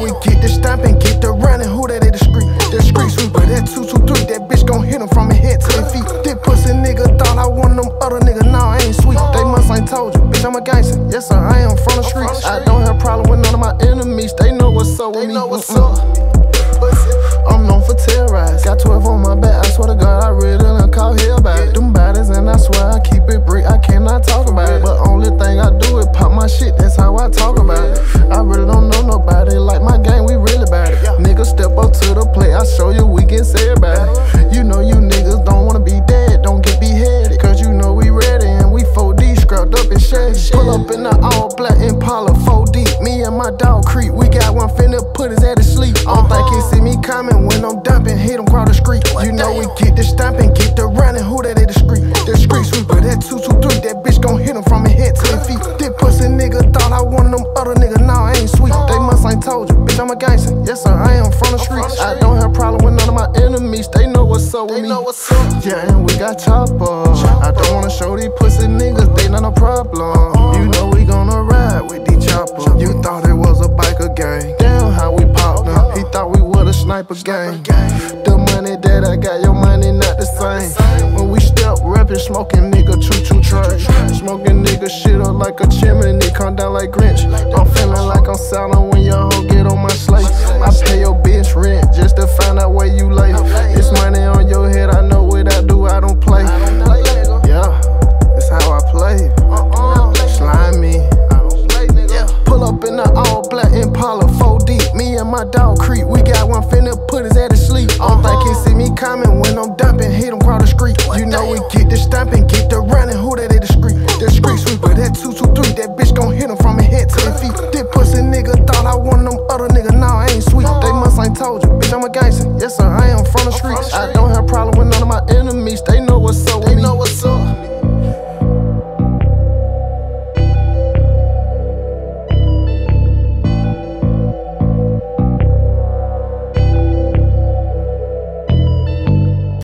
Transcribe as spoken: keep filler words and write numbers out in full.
we get the stomping, get the running. Who that ain't discreet? The street sweeper, that two two three, that bitch gon' hit him from his head to his feet. This pussy nigga thought I want them other niggas, nah, I ain't sweet. They must ain't told you, bitch, I'm a gangster. Yes, sir, I am from the streets. I don't have problem with none of my enemies. They know what's up with me. I'm known for terrorize. Got twelve on my back, I swear to God, I really done call hell about it. Them bodies, and I swear I keep it brick, I cannot talk about it. But only thing I do is pop my shit, that's how I talk about it. I really don't know nobody, like my gang, we really bad it. Niggas step up to the plate, I show you we get sad about it. You know you niggas don't wanna be dead, don't get beheaded. Cause you know we ready, and we four D, scrapped up and shaggy. Pull up in the all black Impala, four deep. Me and my dog creep, we got one finna put his ass to sleep. I don't think he see me coming when I'm dumping, hit him cross the street. You know we get the stomping, get the running. Who that ain't discreet? The street sweeper, that two two three, that bitch gon' hit him from his head to his feet. This pussy nigga thought I want them other niggas, nah, I ain't sweet. They must ain't told you, bitch, I'm a gangster. Yes, sir, I am from the streets. I don't have problem with none of my enemies. They know what's up with me. Yeah, and we got choppers. I don't wanna show these pussy niggas, they not a problem. You know we gonna ride with these choppers. You thought it was a biker gang. Damn how we popped them. He thought we was a sniper gang. The money that I got, your money not the same. When we step rapping, smoking nigga choo choo trash. Smoking nigga shit up like a chimney, come down like Grinch. I'm feeling like I'm selling when your hoe get on my slate. I pay your bitch rent just to find out where you lay. It's money on your head, I know what I do, I don't play. Yeah, it's how I play. Slime me. Pull up in the all black Impala, four deep. Me and my dog creep, we got one finna put his ass to sleep. I don't think he see me coming when I'm dumping, hit him cross the street. You know we get the stomping, get the running. Who that ain't discreet? The street sweeper, that two two three, that bitch gon' hit him from his head to his feet. This pussy nigga thought I want them other niggas, nah, I ain't sweet. They must ain't told you, bitch, I'm a gangster. Yes, sir, I am from the streets. I don't have problem with none of my enemies. They know what's up with me.